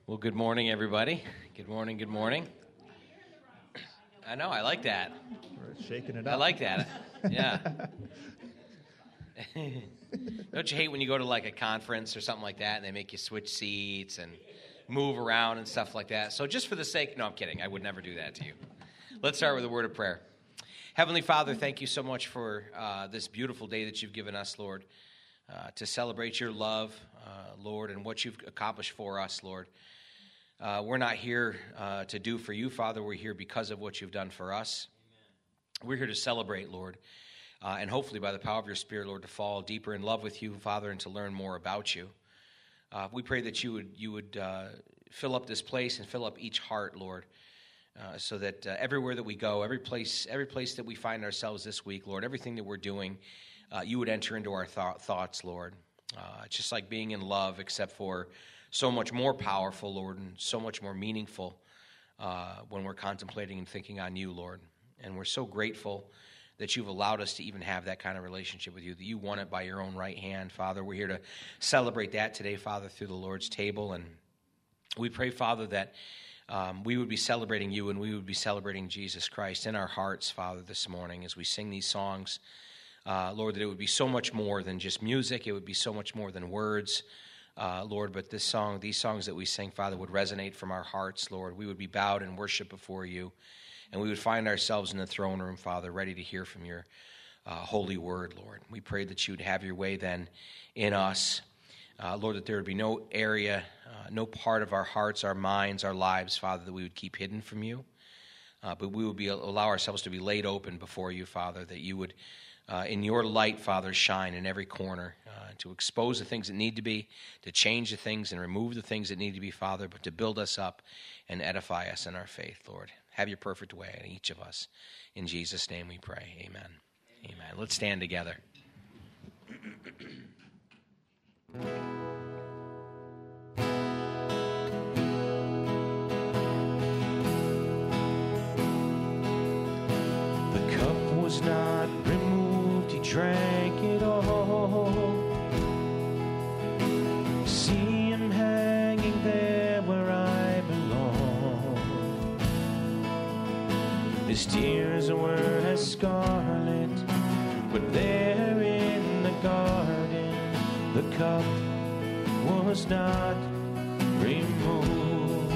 Well, good morning, everybody. Good morning, good morning. I know, I like that. We're shaking it up. I like that. Yeah. Don't you hate when you go to like a conference or something like that and they make you switch seats and move around and stuff like that? So just for the sake, no, I'm kidding. I would never do that to you. Let's start with a word of prayer. Heavenly Father, thank you so much for this beautiful day that you've given us, Lord, to celebrate your love, Lord, and what you've accomplished for us, Lord. We're not here to do for you, Father. We're here because of what you've done for us. Amen. We're here to celebrate, Lord, and hopefully by the power of your Spirit, Lord, to fall deeper in love with you, Father, and to learn more about you. We pray that you would fill up this place and fill up each heart, Lord, so that everywhere that we go, every place that we find ourselves this week, Lord, everything that we're doing, you would enter into our thoughts, Lord. It's just like being in love, except for so much more powerful, Lord, and so much more meaningful when we're contemplating and thinking on you, Lord. And we're so grateful that you've allowed us to even have that kind of relationship with you, that you won it by your own right hand, Father. We're here to celebrate that today, Father, through the Lord's table. And we pray, Father, that we would be celebrating you and we would be celebrating Jesus Christ in our hearts, Father, this morning as we sing these songs. Lord, that it would be so much more than just music. It would be so much more than words. Lord, but these songs that we sing, Father, would resonate from our hearts, Lord. We would be bowed in worship before you, and we would find ourselves in the throne room, Father, ready to hear from your holy word, Lord. We pray that you would have your way then in us, Lord, that there would be no area, no part of our hearts, our minds, our lives, Father, that we would keep hidden from you, but we would allow ourselves to be laid open before you, Father, that you would in your light, Father, shine in every corner to expose the things that need to be, to change the things and remove the things that need to be, Father, but to build us up and edify us in our faith, Lord. Have your perfect way in each of us. In Jesus' name we pray. Amen. Amen. Let's stand together. The cup was not removed, he drank it all. See him hanging there where I belong. His tears were as scarlet, but there in the garden, the cup was not removed.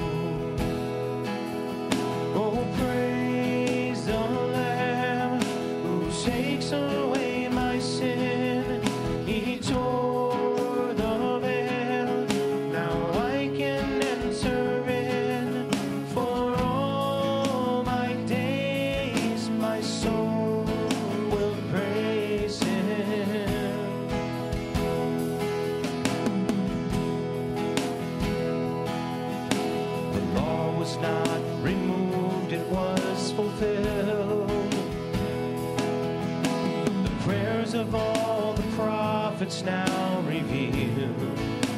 Oh, praise the Lamb who takes away my sin. He tore the veil, now I can enter in. For all my days my soul will praise him. The law was not removed, it was fulfilled. The prayers of all the prophets now revealed.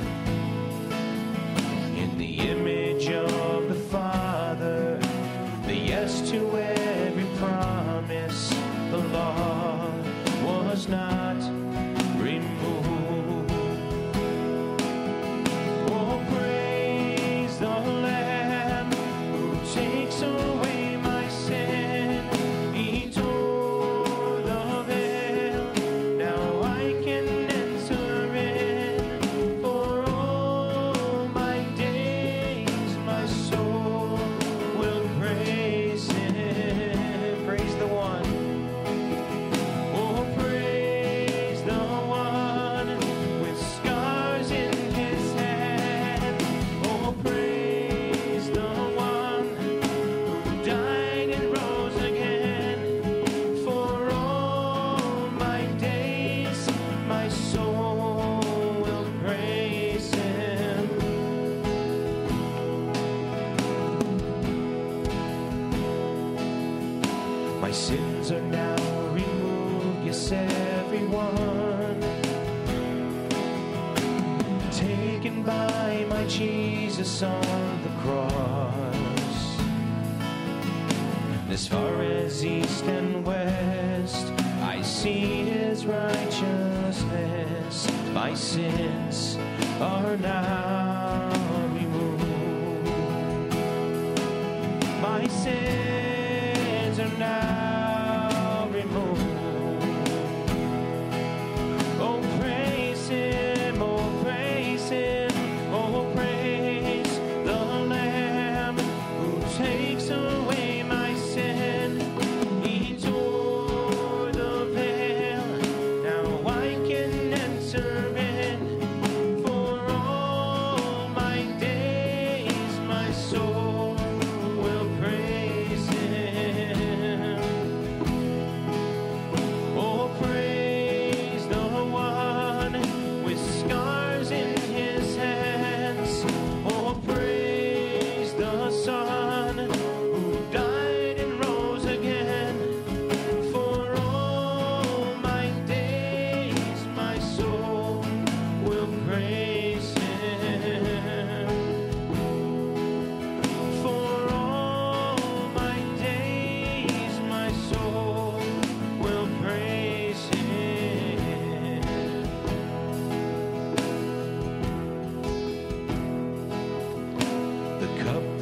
In the image of the Father, the yes to every promise, the law was not removed. Oh, praise the Lamb who takes away my sin. He tore the veil, now I can enter in. For all my days my soul will praise him. Praise the one. Oh, praise the one with scars in his head. Oh, praise the one who died and rose again. For all my days my soul will praise him. My sins are now removed, yes, everyone. Taken by my Jesus on the cross. As far as east and west, I see his righteousness. My sins are now removed.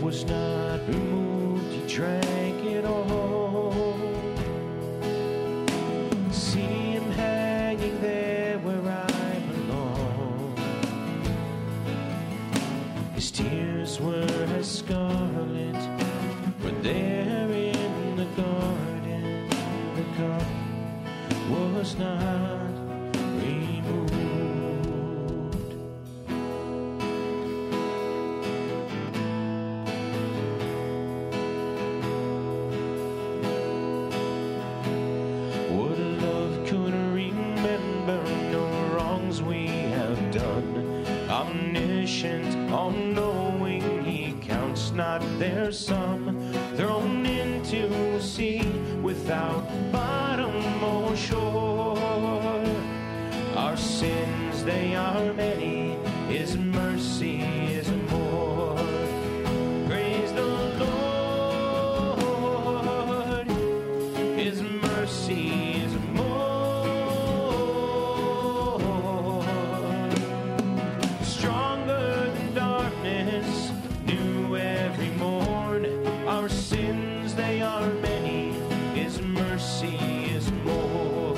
was not removed, he drank it all. See him hanging there where I belong. His tears were as scarlet when there in the garden. The cup was not removed. What love could remember no wrongs we have done? Omniscient, all-knowing, he counts not their sum. Thrown into the sea without bottom or shore. Our sins, they are many, his mercy is more. Praise the Lord, his mercy is more. Stronger than darkness, new every morn. Our sins, they are many, his mercy is more.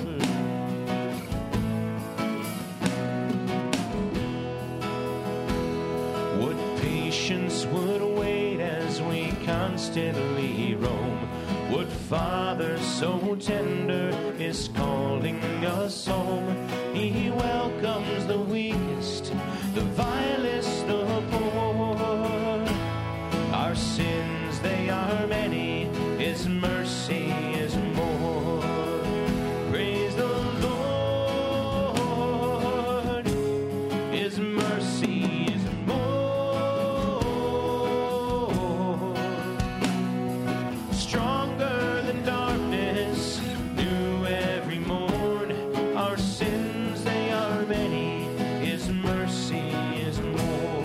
What patience would wait as we constantly roam? What Father so tender is calling us home? He welcomes the weakest, the vilest, the poor. Our sins, they are many, his mercy is more. Praise the Lord, his mercy is more. Stronger than darkness, new every morn. Our sins, they are many, his mercy is more.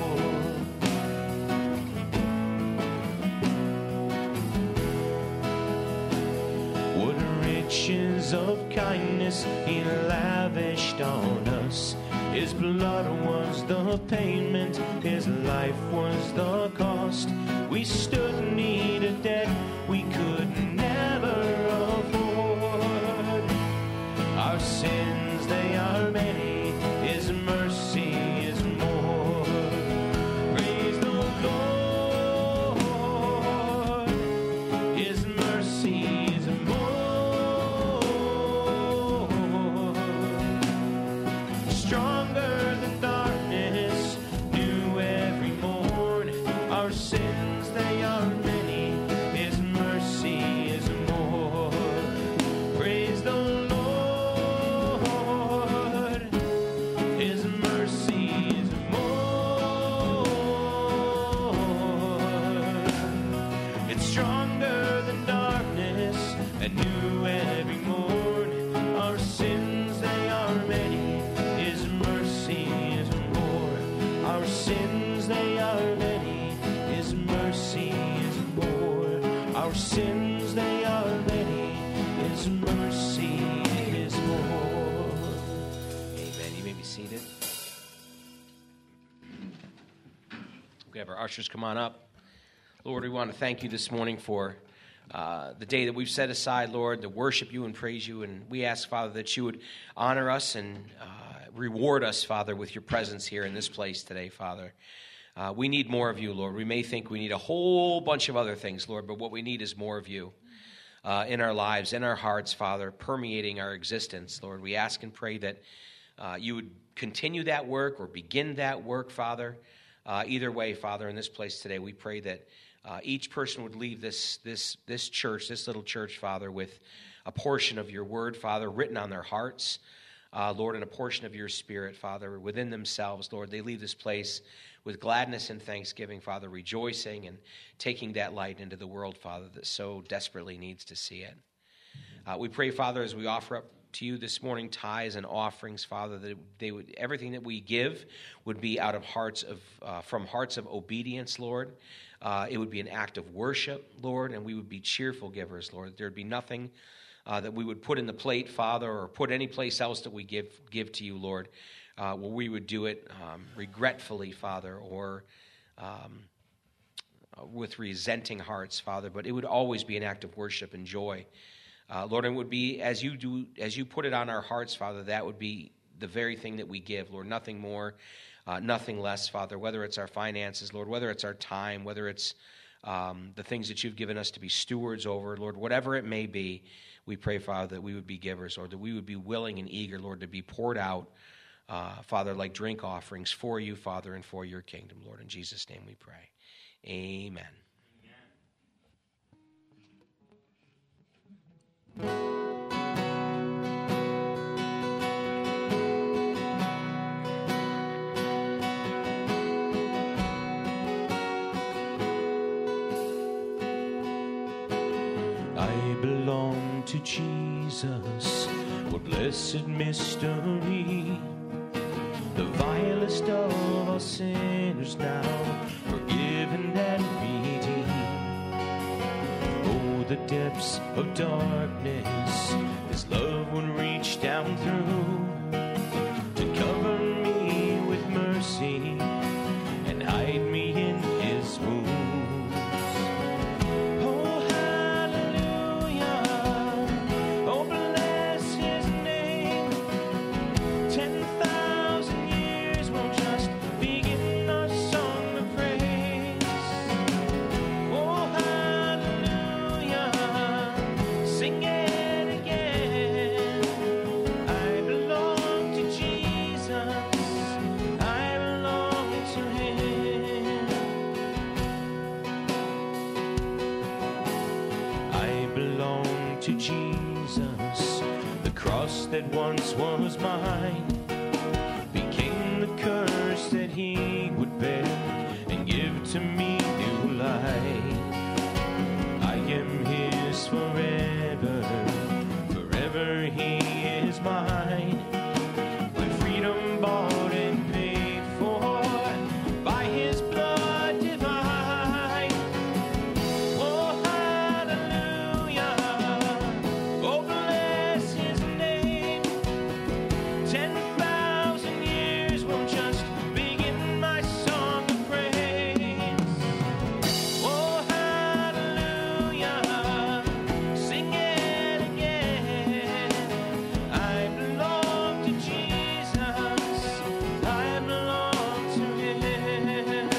What riches of kindness he lavished on us. His blood was the payment, his life was the cost. We stood in need of debt we could never afford. Our sins, they are many, his mercy is more. Praise the Lord, his mercy is more. Stronger than darkness, new every morn. Our sins, they are many, his mercy is more. Praise the Lord, his mercy is more. It's stronger than darkness and new every morn. Our sins, they are many, his mercy is more. Our sins, they are many, his mercy is more. Our sins, they are many, his mercy is more. Amen. You may be seated. We have our ushers come on up. Lord, we want to thank you this morning for the day that we've set aside, Lord, to worship you and praise you. And we ask, Father, that you would honor us and reward us, Father, with your presence here in this place today, Father. We need more of you, Lord. We may think we need a whole bunch of other things, Lord, but what we need is more of you in our lives, in our hearts, Father, permeating our existence, Lord. We ask and pray that you would continue that work or begin that work, Father. Either way, Father, in this place today, we pray that each person would leave this church, this little church, Father, with a portion of your word, Father, written on their hearts, Lord, and a portion of your spirit, Father, within themselves, Lord. They leave this place with gladness and thanksgiving, Father, rejoicing and taking that light into the world, Father, that so desperately needs to see it. We pray, Father, as we offer up to you this morning tithes and offerings, Father, that they would, everything that we give would be out of hearts of from hearts of obedience, Lord. It would be an act of worship, Lord, and we would be cheerful givers, Lord. There would be nothing that we would put in the plate, Father, or put any place else that we give to you, Lord, where we would do it regretfully, Father, or with resenting hearts, Father, but it would always be an act of worship and joy. Lord, and it would be as you put it on our hearts, Father, that would be the very thing that we give, Lord, nothing more, nothing less, Father, whether it's our finances, Lord, whether it's our time, whether it's the things that you've given us to be stewards over, Lord, whatever it may be, we pray, Father, that we would be givers, Lord, that we would be willing and eager, Lord, to be poured out, Father, like drink offerings for you, Father, and for your kingdom, Lord. In Jesus' name we pray. Amen. I belong to Jesus, what blessed mystery. The vilest of all sinners now forgiven and redeemed. Oh, the depths of darkness His love would reach down through to cover me with mercy and hide me in His wounds. Oh, hallelujah, oh, bless His name. 10,000 years will just begin our song of praise. Oh, hallelujah, sing it again. I belong to Jesus, I belong to Him. I belong to Jesus, the cross that once was mine became the curse that He would bear and give to me new life. I am His forever, forever He is mine. My freedom bought and paid for by His blood divine. Oh, hallelujah, oh, bless His name. 10,000 years will just begin my song of praise. Oh, hallelujah, sing it again. I belong to Jesus, I belong to Him.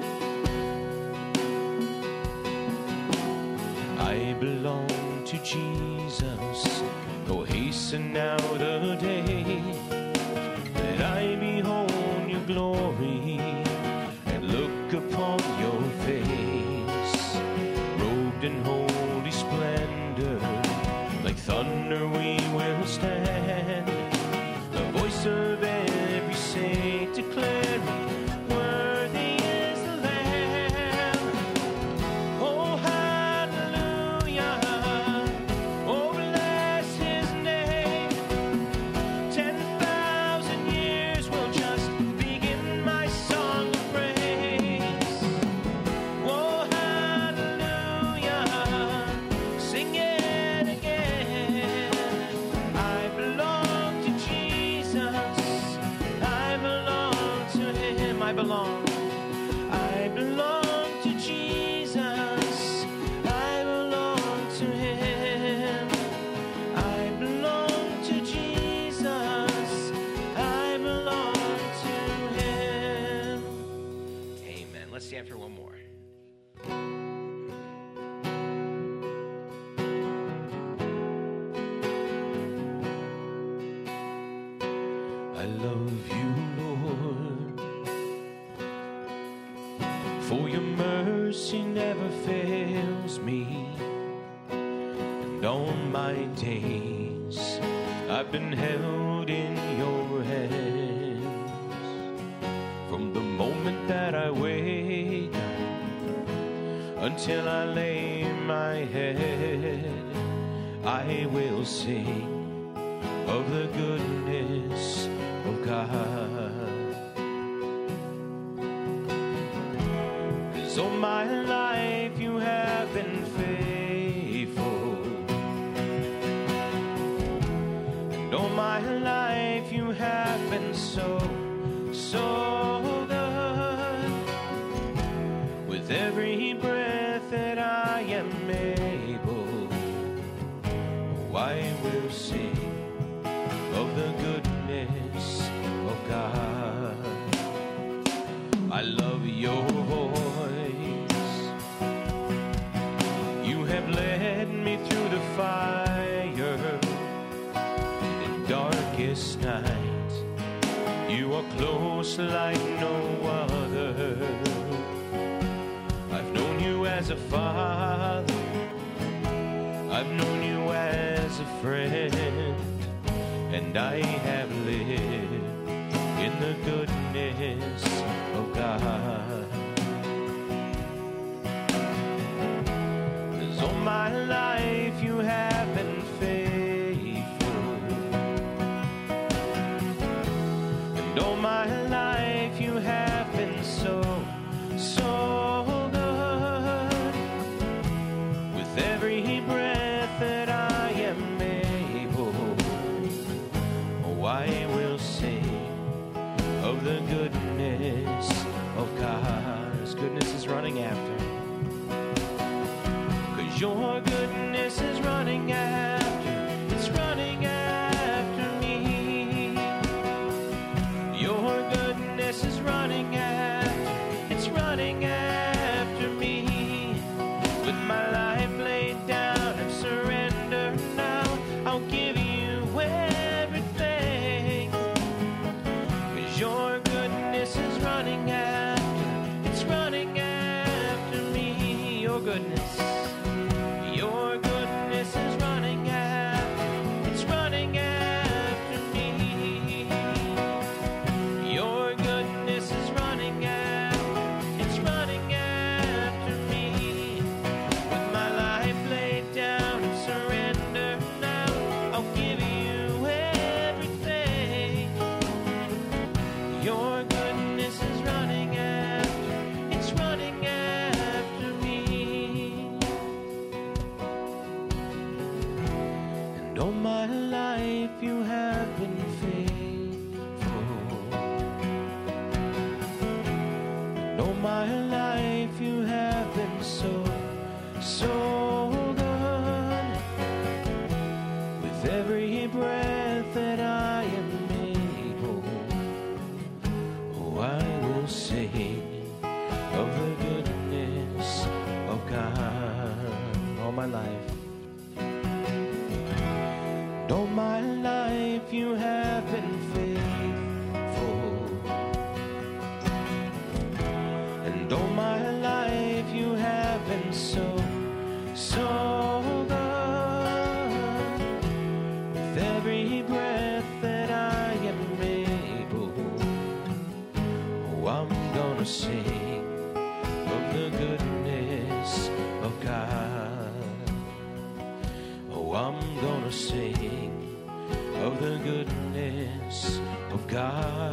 I belong to Jesus. Oh, hasten now the day that I behold your glory and look upon your face. Robed in holy splendor, like thunder we will stand. The voice of every saint declaring, worthy is the Lamb. Oh, hallelujah, oh, bless His name. 10,000 years will just begin my song of praise. Oh, hallelujah, sing it again. I belong to Jesus, I belong to Him. I belong to Jesus, I belong to Him. I belong to Jesus, I belong to Him. Amen. Let's stand for one more. I love you, Lord, for your mercy never fails me. And all my days I've been held in your hands. From the moment that I wake up until I lay my head, I will sing of the goodness of God. 'Cause all my life you have been faithful, and all my life you have been so, so good. With every breath that I am able, oh, I will sing of the goodness of God. I love your voice. You have led me through the fire in darkest night. You are close like no other. I've known you as a father. I've known you as a friend. And I have lived in the goodness of God. 'Cause all my life you have been faithful. And all my life you have been so, so good. With every breath that I am able, oh, I will sing of the goodness of God. His goodness is running after. 'Cause your goodness is running after. It's running after me. Your goodness is running after. It's running after me. With my life laid down and surrender now, I'll give you everything. 'Cause your goodness is running after. It's running after me. Your goodness. Your goodness is running after. It's running after me. Your goodness is running after. It's running after me. With my life laid down and surrender now, I'll give you everything. Your goodness is running after. It's running after me. And all my life you have been faithful. And all my life you have been so, so good. With every breath that I am able, oh, I will sing of the goodness of God. All my life. And all my life you have been faithful. And all my life you have been so, so good. With every breath that I am able, oh, I'm gonna sing of the goodness of God. Oh, I'm gonna sing of the goodness of God.